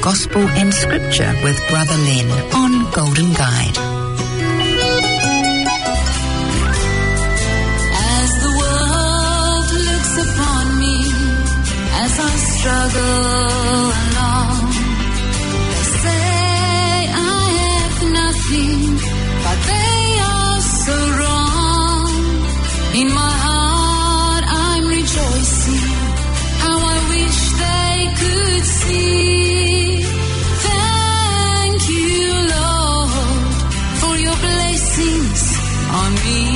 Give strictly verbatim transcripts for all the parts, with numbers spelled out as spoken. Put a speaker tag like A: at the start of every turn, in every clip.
A: Gospel and Scripture with Brother Len on Golden Guide.
B: As the world looks upon me, as I struggle along, they say I have nothing, but they are so wrong. In my heart I'm rejoicing, how I wish they could see. Thank you, Lord, for your blessings on me.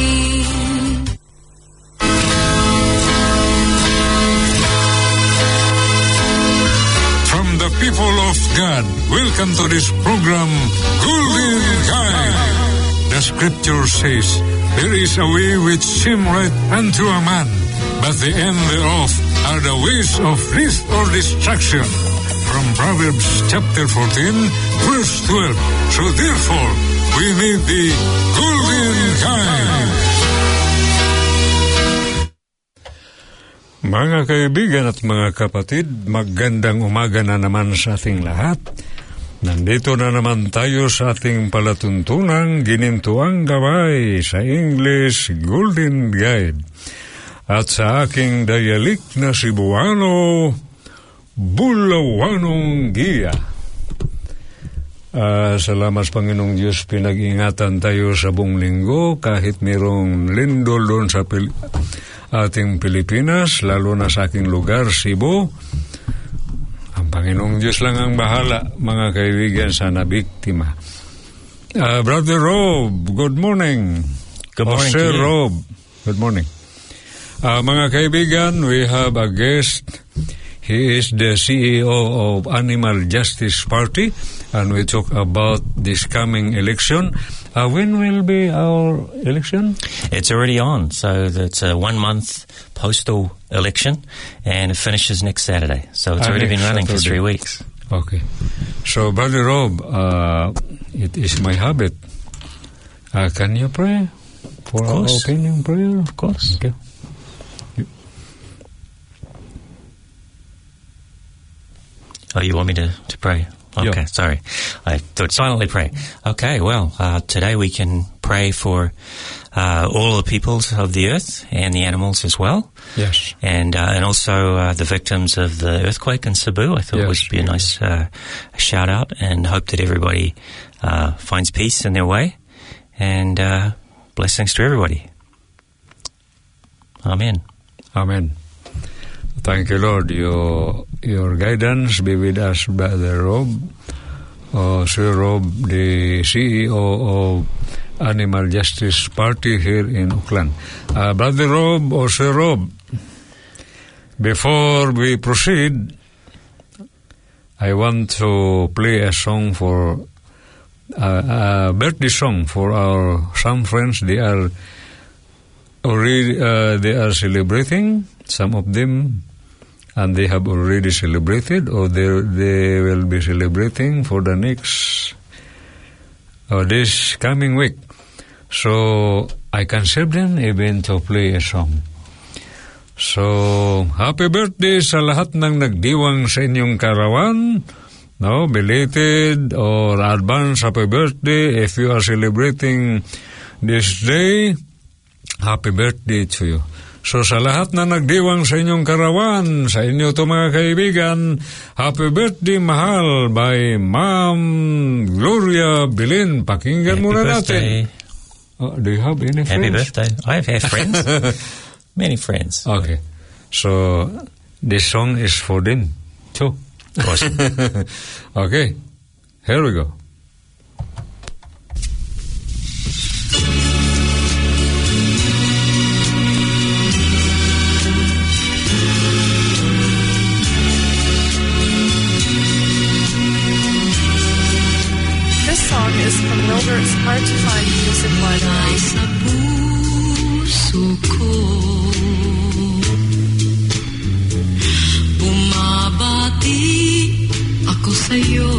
C: From the people of God, welcome to this program, Golden Guide. The scripture says, there is a way which seems right unto a man, but the end thereof are the ways of death or destruction. From Proverbs chapter fourteen, verse twelve. So therefore, we need the Golden Guide. Mga kaibigan at mga kapatid, magandang umaga na naman sa ating lahat. Nandito na naman tayo sa ating palatuntunang Ginintuang Gabay sa English Golden Guide. At sa aking dialect na Cebuano, Bulawanong Giya. Uh, salamat Panginoong Diyos, pinag-ingatan tayo sa buong linggo kahit mayroong lindol doon sa Pil- ating Pilipinas, lalo na sa aking lugar, Cebu. Ang Panginoong Diyos lang ang bahala, mga kaibigan, sa nabiktima. Uh, Brother Rob, good morning.
D: Good morning
C: Jose
D: to you.
C: Rob, good morning. Uh, mga kaibigan, we have a guest. He is the C E O of Animal Justice Party, and we talk about this coming election. Uh, when will be our election?
D: It's already on, so it's a one-month postal election, and it finishes next Saturday. So it's
C: Ah,
D: already been
C: next
D: running for
C: Saturday.
D: three weeks.
C: Okay. So, Brother Rob, uh, it is my habit. Uh, can you pray for our
D: course.
C: opening prayer?
D: Of course.
C: Okay.
D: Oh, you want me to, to pray? Okay,
C: Yeah.
D: sorry. I thought silently pray. Okay, well, uh, today we can pray for uh, all the peoples of the earth and the animals as well.
C: Yes.
D: And uh, and also uh, the victims of the earthquake in Cebu. I thought
C: Yes,
D: it would be a nice uh, shout out, and hope that everybody uh, finds peace in their way. And uh, blessings to everybody. Amen.
C: Amen. Thank you, Lord. Your your guidance be with us, Brother Rob. Uh, Sir Rob, the C E O of Animal Justice Party here in Auckland. Uh, Brother Rob or Sir Rob, before we proceed, I want to play a song for uh, a birthday song for our some friends. They are already uh, they are celebrating. Some of them, and they have already celebrated, or they they will be celebrating for the next or this coming week. So I can serve them even to play a song. So happy birthday sa lahat ng nagdiwang sa inyong karawan. No, belated or advance happy birthday if you are celebrating this day. Happy birthday to you. So sa lahat na nagdiwang sa inyong karawan, sa inyo to mga kaibigan, happy birthday mahal by Ma'am Gloria Belen. Pakinggan
D: Happy
C: muna
D: birthday.
C: natin. Oh, do you have any friends?
D: Happy birthday. I have, have friends. Many friends.
C: Okay. So this song is for them too.
D: Awesome.
C: Okay. Here we go.
E: Is from Wilbert's Hard to Find Music Library.
B: Sa puso ko, bumabati ako sa'yo.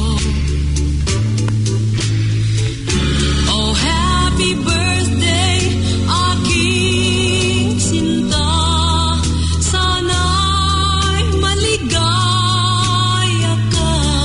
B: Oh, happy birthday, aking sinta. Sana'y maligaya ka.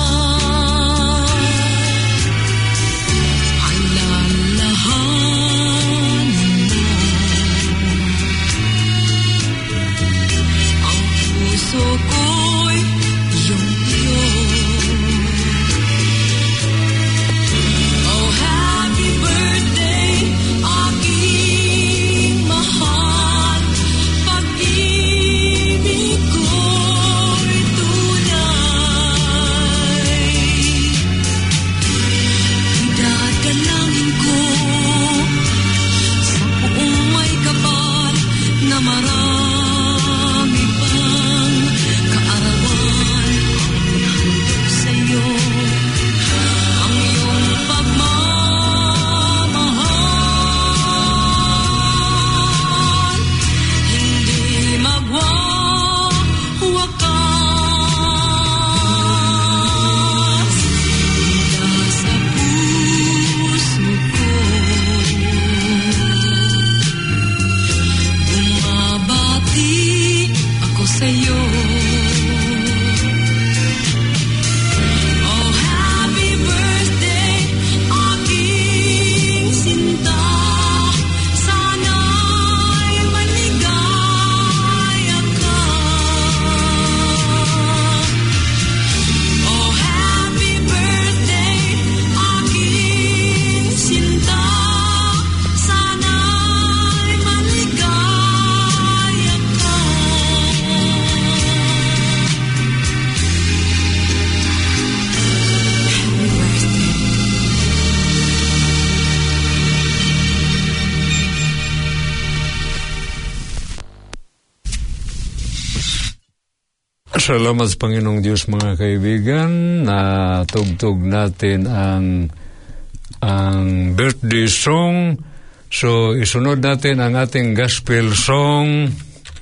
C: Salamat sa Panginoong Diyos, mga kaibigan, na tugtog natin ang ang birthday song. So, isunod natin ang ating gospel song.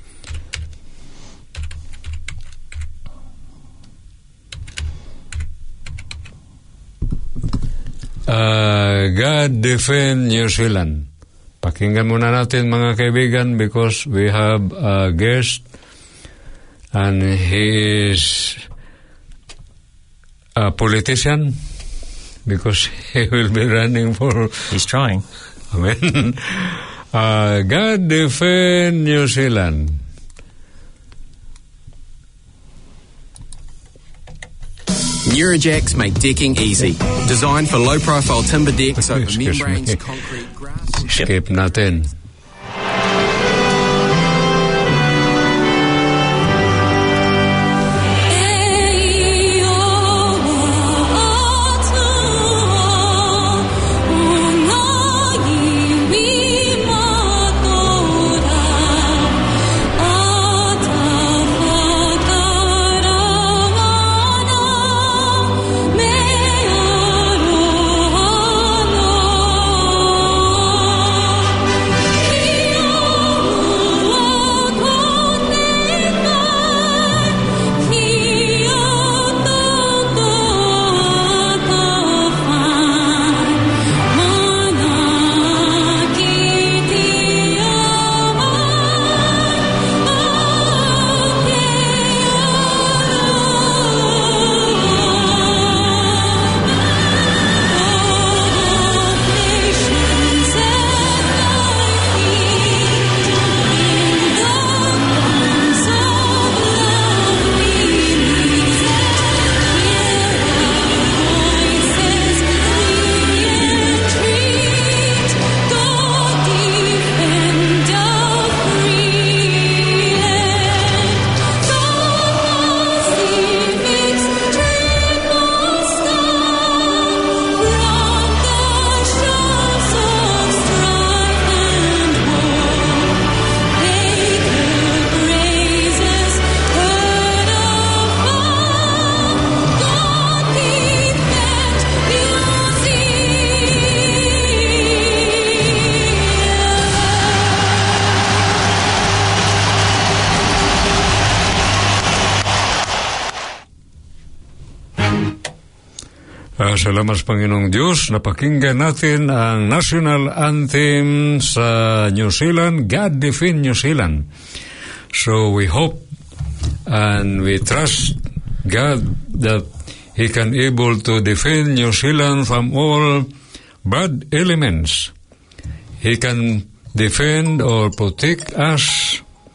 C: Uh, God Defend New Zealand. Pakinggan muna natin, mga kaibigan, because we have a guest and he is a politician because he will be running for...
D: He's trying.
C: Amen. Uh, God Defend New Zealand.
F: Neurojacks make decking easy. Designed for low-profile timber decks over
C: Excuse
F: membranes,
C: me.
F: concrete, grass...
C: Skip natin. Uh, salamat sa Panginoong Diyos. Napakinggan natin ang national anthem sa New Zealand, God Defend New Zealand. So we hope and we trust God that He can able to defend New Zealand from all bad elements. He can defend or protect us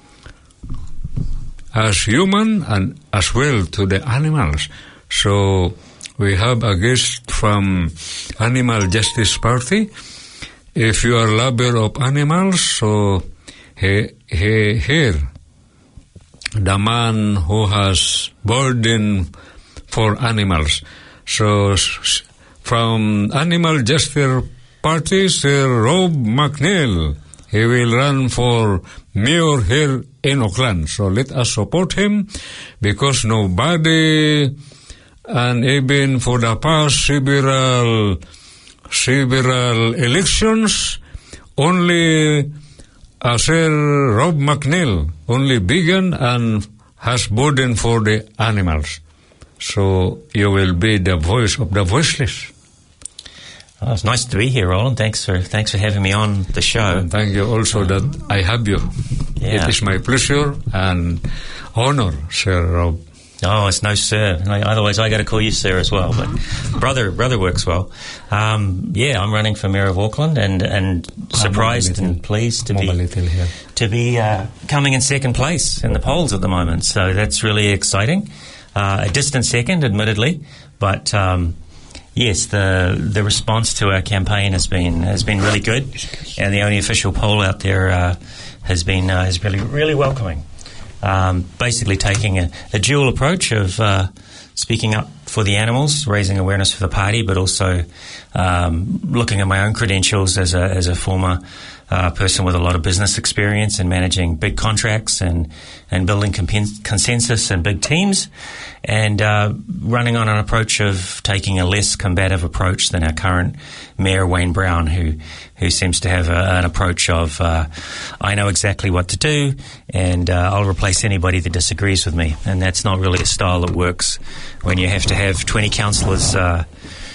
C: as human and as well to the animals. So we have a guest from Animal Justice Party. If you are a lover of animals, so he, he, here, the man who has burden for animals. So from Animal Justice Party, Sir Rob McNeil, he will run for mayor here in Auckland. So let us support him, because nobody... And even for the past several several elections, only uh, Sir Rob McNeil only began and has burden for the animals. So you will be the voice of the voiceless.
D: Oh, it's nice to be here, Roland. Thanks for thanks for having me on the show.
C: And thank you also that I have you.
D: Yeah.
C: It is my pleasure and honor, Sir Rob.
D: Oh, it's no sir. Otherwise, I got to call you sir as well. But brother, brother works well. Um, yeah, I'm running for mayor of Auckland, and and surprised and pleased to be to be uh, coming in second place in the polls at the moment. So that's really exciting. Uh, a distant second, admittedly, but um, yes, the the response to our campaign has been has been really good, and the only official poll out there uh, has been uh, is really really welcoming. Um, basically taking a, a dual approach of uh, speaking up for the animals, raising awareness for the party, but also um, looking at my own credentials as a as a former a person with a lot of business experience in managing big contracts and, and building compen- consensus and big teams, and uh, running on an approach of taking a less combative approach than our current Mayor Wayne Brown, who who seems to have a, an approach of uh, I know exactly what to do, and uh, I'll replace anybody that disagrees with me. And that's not really a style that works when you have to have twenty councillors uh,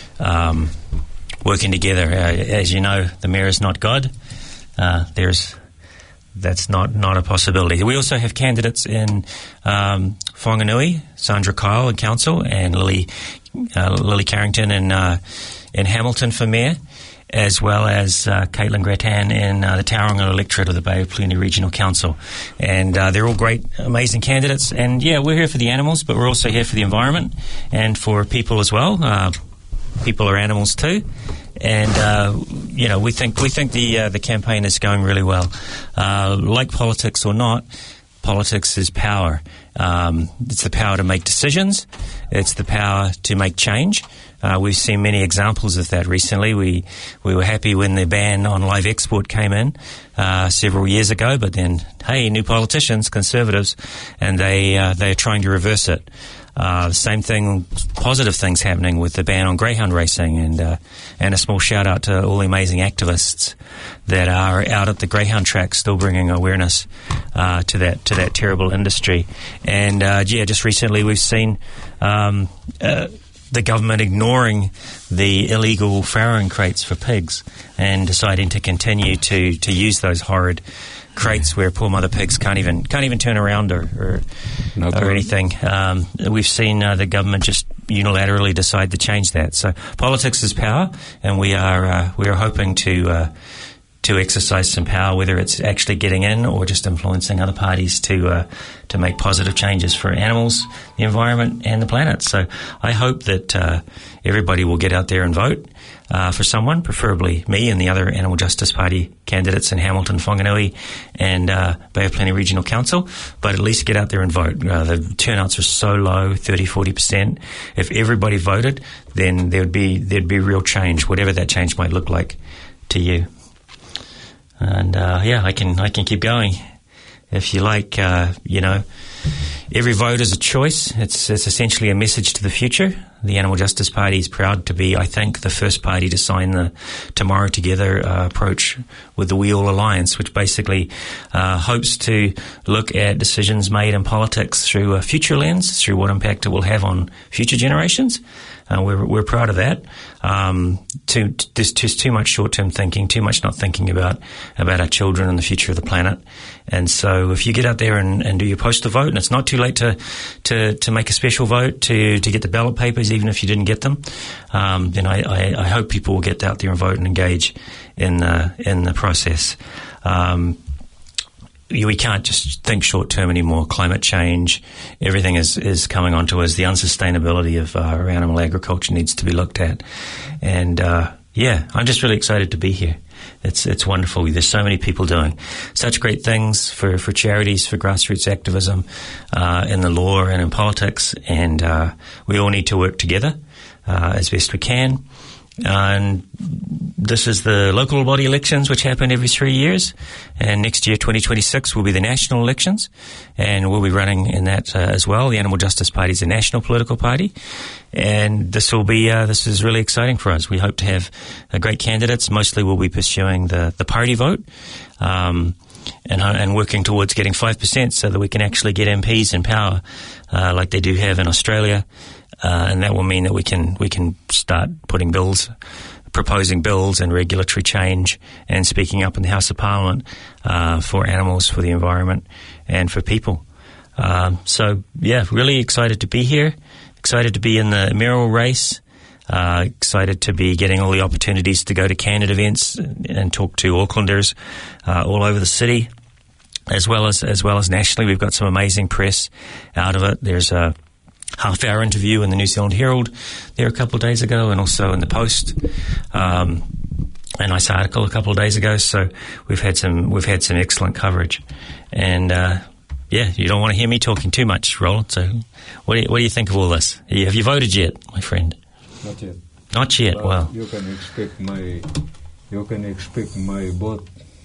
D: um, working together. Uh, as you know, the mayor is not God. Uh, there's that's not, not a possibility. We also have candidates in um, Whanganui, Sandra Kyle in council, and Lily uh, Lily Carrington in uh, in Hamilton for mayor, as well as uh, Caitlin Gratan in uh, the Tauranga electorate of the Bay of Plenty Regional Council. And uh, they're all great, amazing candidates. And, yeah, we're here for the animals, but we're also here for the environment and for people as well. Uh, people are animals too. And, uh, you know, we think we think the uh, the campaign is going really well. Uh, like politics or not, politics is power. Um, it's the power to make decisions. It's the power to make change. Uh, we've seen many examples of that recently. We we were happy when the ban on live export came in uh, several years ago, but then, hey, new politicians, conservatives, and they uh, they're trying to reverse it. Uh, the same thing, positive things happening with the ban on greyhound racing, and uh, and a small shout out to all the amazing activists that are out at the greyhound track, still bringing awareness uh, to that to that terrible industry. And uh, yeah, just recently we've seen um, uh, the government ignoring the illegal farrowing crates for pigs and deciding to continue to, to use those horrid crates where poor mother pigs can't even can't even turn around or or, no or anything. Um, we've seen uh, the government just unilaterally decide to change that. So politics is power, and we are uh, we are hoping to uh, to exercise some power, whether it's actually getting in or just influencing other parties to uh, to make positive changes for animals, the environment, and the planet. So I hope that uh, everybody will get out there and vote uh, for someone, preferably me and the other Animal Justice Party candidates in Hamilton, Whanganui, and uh, Bay of Plenty Regional Council, but at least get out there and vote. Uh, the turnouts are so low, thirty, forty percent. If everybody voted, then there would be there'd be real change, whatever that change might look like to you. And uh, yeah, I can I can keep going if you like. Uh, you know, every vote is a choice. It's it's essentially a message to the future. The Animal Justice Party is proud to be, I think, the first party to sign the Tomorrow Together uh, approach with the We All Alliance, which basically uh, hopes to look at decisions made in politics through a future lens, through what impact it will have on future generations. Uh, we're we're proud of that. Um, too, there's just too much short-term thinking, too much not thinking about about our children and the future of the planet. And so, if you get out there and, and do your postal vote, and it's not too late to to, to make a special vote to, to get the ballot papers, even if you didn't get them, um, then I, I, I hope people will get out there and vote and engage in the in the process. Um, We can't just think short-term anymore. Climate change, everything is, is coming onto us. The unsustainability of uh, our animal agriculture needs to be looked at. And, uh, yeah, I'm just really excited to be here. It's it's wonderful. There's so many people doing such great things for, for charities, for grassroots activism, uh, in the law and in politics. And uh, we all need to work together uh, as best we can. And this is the local body elections, which happen every three years. And next year, twenty twenty-six, will be the national elections. And we'll be running in that uh, as well. The Animal Justice Party is a national political party. And this will be, uh, this is really exciting for us. We hope to have uh, great candidates. Mostly we'll be pursuing the, the party vote. Um, and, and working towards getting five percent so that we can actually get M Ps in power, uh, like they do have in Australia. Uh, and that will mean that we can we can start putting bills, proposing bills and regulatory change and speaking up in the House of Parliament uh, for animals, for the environment, and for people. Um, so, yeah, really excited to be here, excited to be in the mayoral race, uh, excited to be getting all the opportunities to go to candidate events and talk to Aucklanders uh, all over the city, as well as as well as nationally. We've got some amazing press out of it. There's a half-hour interview in the New Zealand Herald there a couple of days ago, and also in the Post. Um, a nice article a couple of days ago. So we've had some we've had some excellent coverage, and uh, yeah, you don't want to hear me talking too much, Roland. So what do you, what do you think of all this? Have you voted yet, my friend?
C: Not yet.
D: Not yet.
C: But
D: well,
C: you can expect my you can expect my vote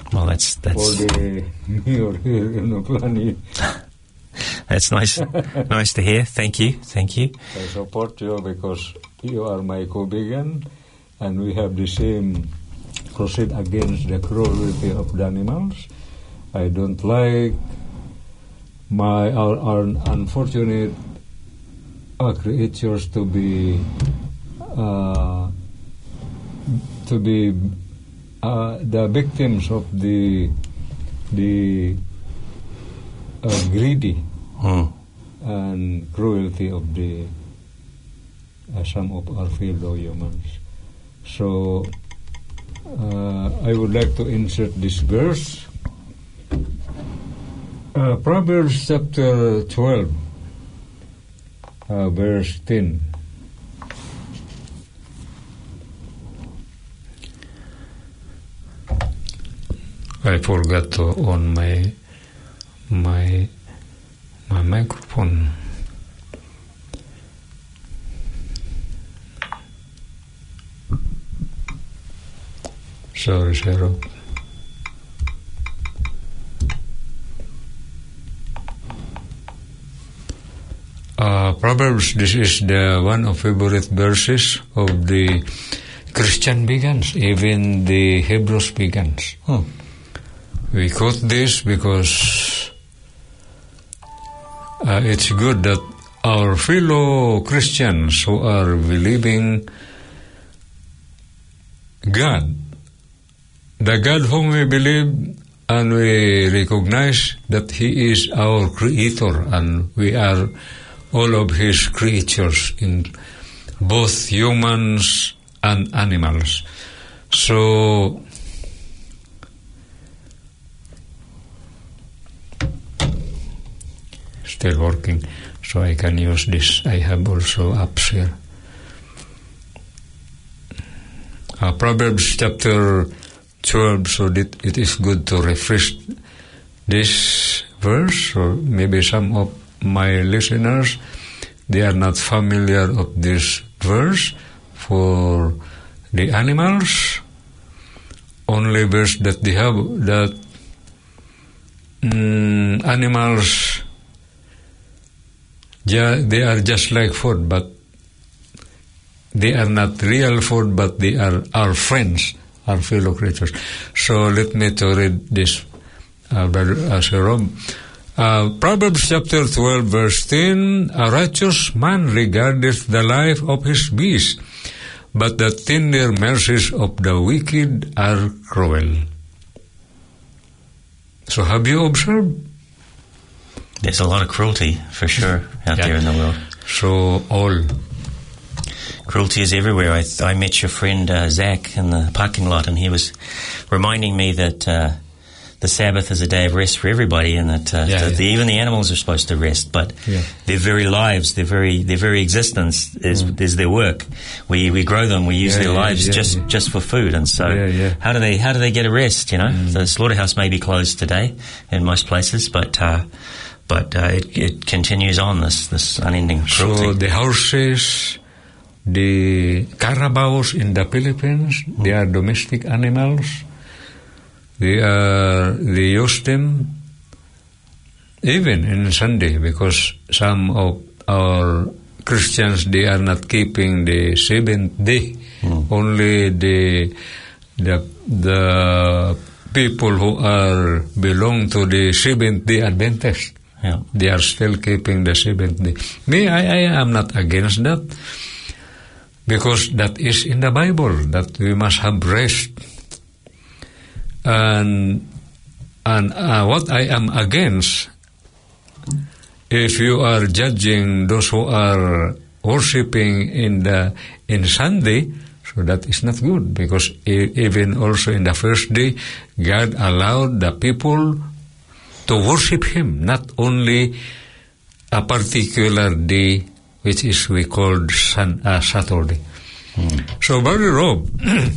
D: Well, that's
C: for
D: that's
C: the mayor here in Oklahoma.
D: that's nice, nice to hear. Thank you, thank you.
C: I support you because you are my co-vegan, and we have the same crusade against the cruelty of the animals. I don't like my our, our unfortunate uh, creatures to be uh, to be uh, the victims of the the uh, greedy
D: Hmm.
C: and cruelty of the uh, some of our fellow humans. So uh, I would like to insert this verse, uh, Proverbs chapter twelve, uh, verse ten. I forgot to on my my my microphone. Sorry, Sarah. Uh, Proverbs, this is the one of favorite verses of the Christian pagans, even the Hebrews pagans.
D: Hmm.
C: We quote this because uh, it's good that our fellow Christians who are believing God, the God whom we believe and we recognize that He is our Creator and we are all of His creatures, in both humans and animals. So still working, so I can use this. I have also apps here. Uh, Proverbs chapter twelve, so that it is good to refresh this verse, or maybe some of my listeners, they are not familiar of this verse. For the animals, only verse that they have, that mm, animals, ja, they are just like food, but they are not real food, but they are our friends, our fellow creatures. So let me to read this, uh, Brother Jerome. Uh, Proverbs chapter twelve, verse ten, a righteous man regardeth the life of his beast, but the tender mercies of the wicked are cruel. So have you observed?
D: There's a lot of cruelty, for sure, out
C: Yeah.
D: there in the world.
C: So all.
D: Cruelty is everywhere. I, I met your friend uh, Zach in the parking lot, and he was reminding me that uh, the Sabbath is a day of rest for everybody, and that, uh,
C: Yeah,
D: that
C: yeah.
D: The, even the animals are supposed to rest. But
C: Yeah.
D: their very lives, their very their very existence is is their work. We we grow them, we use
C: Yeah,
D: their
C: yeah,
D: lives
C: yeah,
D: just
C: yeah.
D: just for food. And so,
C: Yeah, yeah.
D: how do they how do they get a rest? You know, the slaughterhouse may be closed today in most places, but uh, but uh, it it continues on, this this unending cruelty.
C: So the horses, the carabaos in the Philippines, they are domestic animals. They are, they use them even in Sunday, because some of our Christians, they are not keeping the seventh day.
D: Mm.
C: Only the the the people who are belong to the Seventh Day Adventist,
D: Yeah.
C: they are still keeping the seventh day. Me, I, I am not against that, because that is in the Bible, that we must have rest. And and uh, what I am against, if you are judging those who are worshiping in the in Sunday, so that is not good, because e- even also in the first day, God allowed the people to worship Him, not only a particular day, which is we called sun, uh, Saturday.
D: Hmm.
C: So, Brother Rob,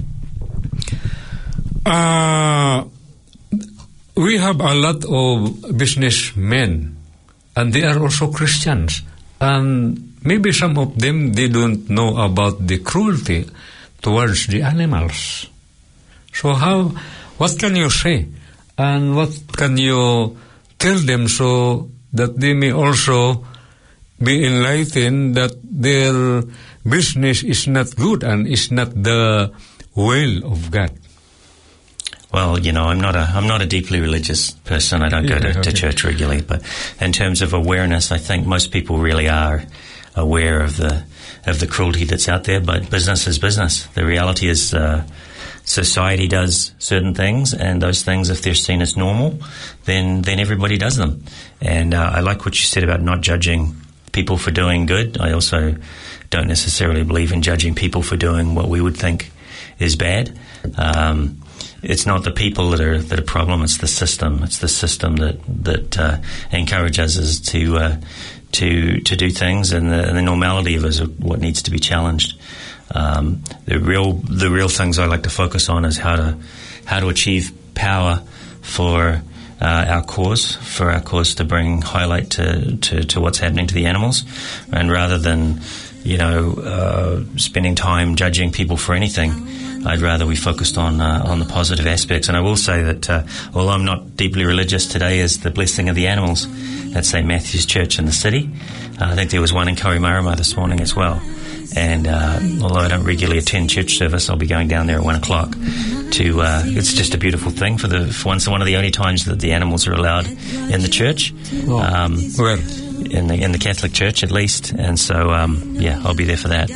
C: uh, we have a lot of businessmen, and they are also Christians, and maybe some of them, they don't know about the cruelty towards the animals. So how, what can you say? And what can you tell them so that they may also be enlightened that their business is not good and is not the will of God?
D: Well, you know, I'm not a I'm not a deeply religious person. I don't
C: Yeah,
D: go to,
C: okay.
D: to church regularly, but in terms of awareness, I think most people really are aware of the of the cruelty that's out there. But business is business. The reality is, uh, society does certain things, and those things, if they're seen as normal, then then everybody does them. And uh, I like what you said about not judging people for doing good. I also don't necessarily believe in judging people for doing what we would think is bad. Um, it's not the people that are that are problem. It's the system. It's the system that that uh, encourages us to uh, to to do things, and the, and the normality of it is what needs to be challenged. Um, the real the real things I like to focus on is how to how to achieve power for uh, our cause, for our cause to bring highlight to, to, to what's happening to the animals, and rather than you know uh, spending time judging people for anything, I'd rather we focused on uh, on the positive aspects. And I will say that uh, although I'm not deeply religious, today is the blessing of the animals at Saint Matthew's Church in the city. Uh, I think there was one in Kohimarama this morning as well. And uh, although I don't regularly attend church service, I'll be going down there at one o'clock. To uh, it's just a beautiful thing for the for once one of the only times that the animals are allowed in the church.
C: Oh,
D: Um,
C: where?
D: in the in the Catholic Church at least, and so um, yeah, I'll be there for that.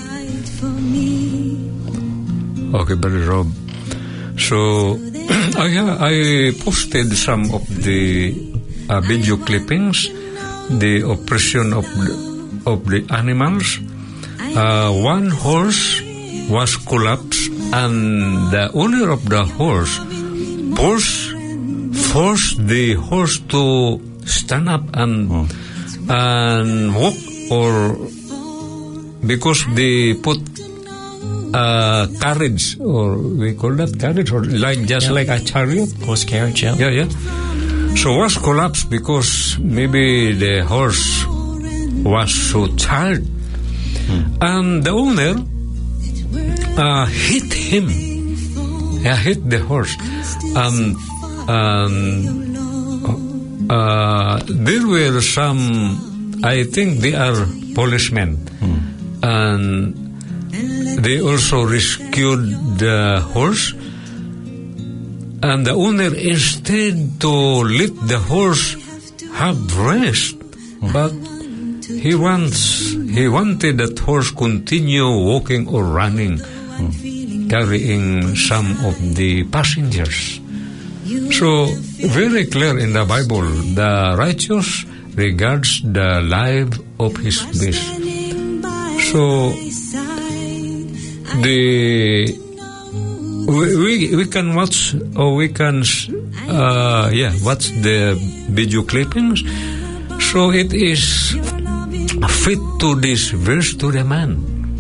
C: Okay, Brother Rob. So I I posted some of the uh, video clippings, the oppression of the, of the animals. Uh, one horse was collapsed, and the owner of the horse forced forced the horse to stand up and
D: Hmm.
C: and walk, or because they put uh, carriage, or we call that carriage, or like just
D: Yeah.
C: like a chariot.
D: Horse carriage, yeah.
C: Yeah, yeah. So was collapsed because maybe the horse was so tired, and the owner uh, hit him. Yeah, hit the horse, and and uh, there were some. I think they are policemen, and they also rescued the horse. And the owner, instead to let the horse have rest, but he wants he wanted that horse continue walking or running, carrying some of the passengers. So very clear in the Bible, the righteous regards the life of his beast. So the We, we we can watch, or we can uh, yeah watch the video clippings. So it is fit to this verse to the man.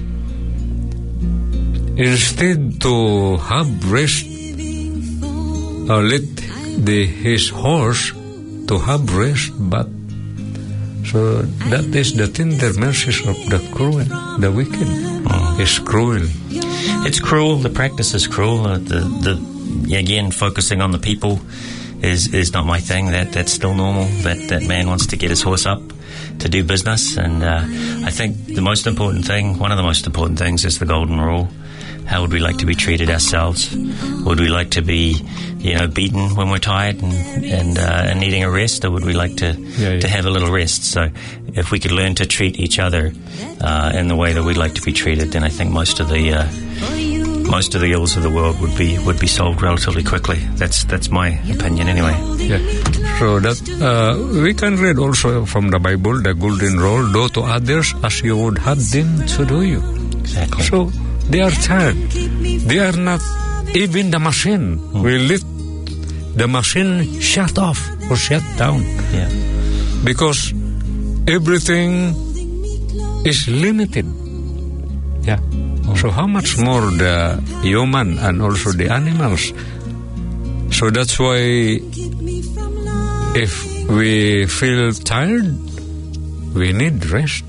C: Instead to have rest, uh, let the his horse to have rest, but so that is the tender mercies of the cruel, the wicked. Oh. Is cruel.
D: It's cruel. The practice is cruel. Uh, the the again focusing on the people is is not my thing. That that's still normal. That that man wants to get his horse up to do business, and uh, I think the most important thing, one of the most important things, is the golden rule. How would we like to be treated ourselves? Would we like to be, you know, beaten when we're tired and and, uh, and needing a rest, or would we like to
C: Yeah, yeah.
D: to have a little rest? So, if we could learn to treat each other uh, in the way that we'd like to be treated, then I think most of the uh, most of the ills of the world would be would be solved relatively quickly. That's that's my opinion, anyway.
C: Yeah. So that uh, we can read also from the Bible the golden rule: do to others as you would have them to do you.
D: Exactly.
C: So they are tired. They are not even the machine.
D: Hmm.
C: We let the machine shut off or shut down
D: Yeah.
C: because everything is limited. Yeah. So how much more the human and also the animals? So that's why if we feel tired, we need rest.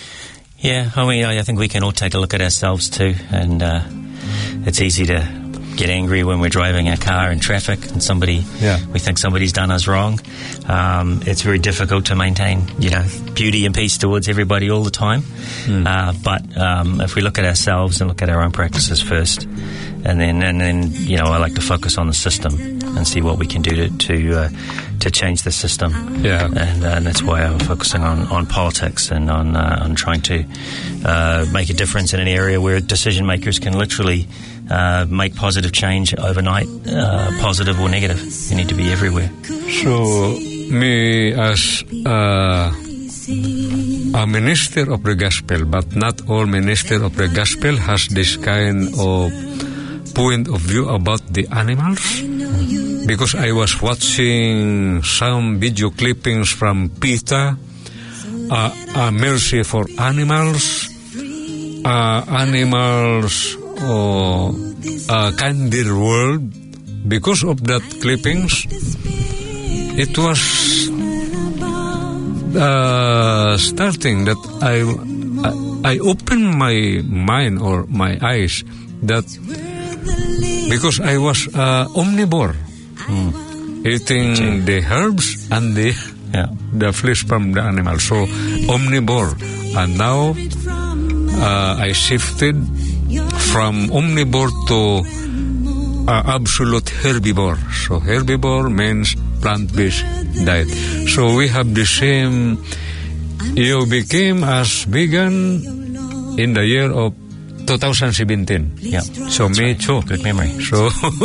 D: Yeah, I mean, I I think we can all take a look at ourselves too, and uh, it's easy to get angry when we're driving our car in traffic and somebody,
C: Yeah.
D: we think somebody's done us wrong. Um, it's very difficult to maintain, you know, beauty and peace towards everybody all the time.
C: Mm.
D: Uh, but um, if we look at ourselves and look at our own practices first, and then and then you know, I like to focus on the system and see what we can do to to, uh, to change the system.
C: Yeah.
D: And, uh, and that's why I'm focusing on, on politics and on uh, on trying to uh, make a difference in an area where decision makers can literally uh, make positive change overnight, uh, positive or negative. You need to be everywhere.
C: So, me as uh, a minister of the gospel, but not all minister of the gospel has this kind of point of view about the animals. Because I was watching some video clippings from PETA, uh, uh, Mercy for Animals, uh, Animals, or uh, Kinder World. Because of that clippings, it was uh, starting that I, I, I opened my mind or my eyes that because I was uh, omnivore. Mm. Eating the herbs and the
D: yeah.
C: the flesh from the animal. So omnivore, and now uh, I shifted from omnivore to uh, absolute herbivore. So herbivore means plant-based diet. So we have the same. You became as vegan in the year of twenty seventeen.
D: Yeah.
C: So
D: That's
C: May
D: right.
C: too.
D: Good memory.
C: So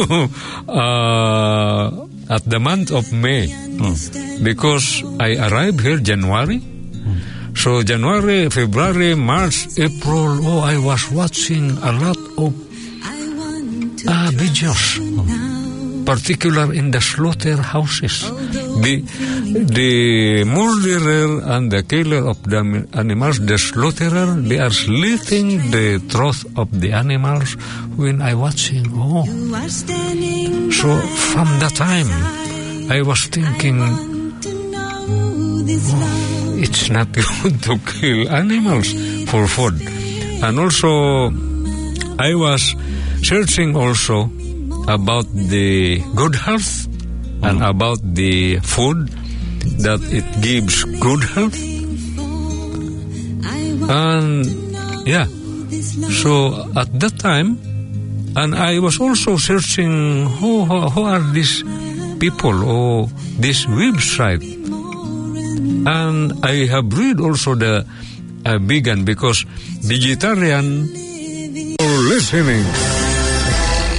C: uh, at the month of May, mm. because I arrived here January. Mm. So January, February, March, April. Oh, I was watching a lot of uh, videos, mm. particular in the slaughterhouses. The the murderer and the killer of the animals, the slaughterer, they are slitting the throat of the animals when I watching. Oh, so from that time, I was thinking, oh, it's not good to kill animals for food. And also, I was searching also about the good health and mm. about the food that it gives good health. And yeah, so at that time, and I was also searching who, who, who are these people or this website. And I have read also the uh, vegan, because vegetarian or listening